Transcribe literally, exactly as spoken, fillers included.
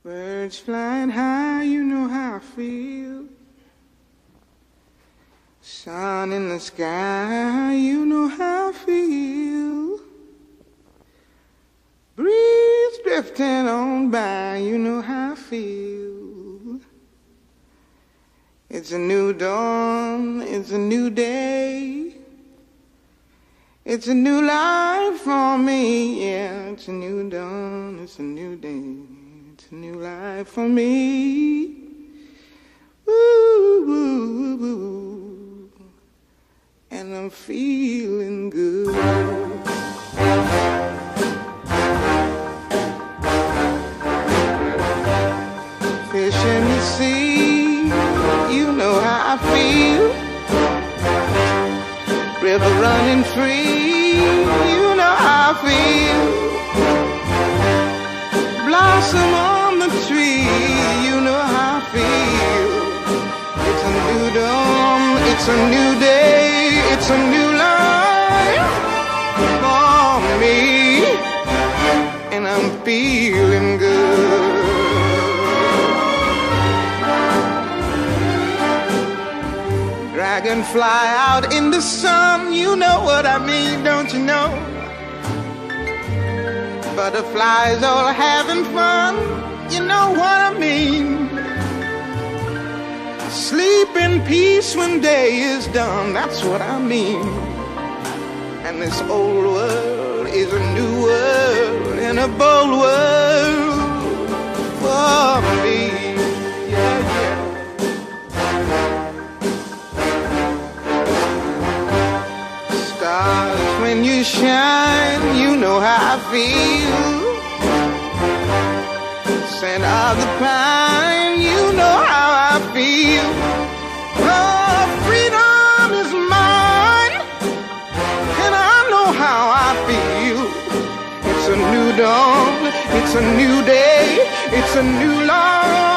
Birds flying high, you know how I feel. Sun in the sky, you know how I feel. Breeze drifting on by, you know how I feel. It's a new dawn, it's a new day. It's a new life for me, yeah. It's a new dawn, it's a new day. It's a new life for me. Woo, woo, woo. And I'm feeling good. Fish in the sea, you know how I feel. River running free, you know how I feel. Blossom on the tree, you know how I feel. It's a new dawn, it's a new day, it's a new life for me, and I'm feeling good. Dragonfly out in the sun, you know what I mean, don't you know? Butterflies all having fun, you know what I mean. Sleep in peace when day is done, that's what I mean. And this old world is a new world, and a bold world for me. Yeah, yeah. Stars, when you shine, you know how I feel. Scent of the pine, you know how I feel. Oh, freedom is mine, and I know how I feel. It's a new dawn, it's a new day, it's a new life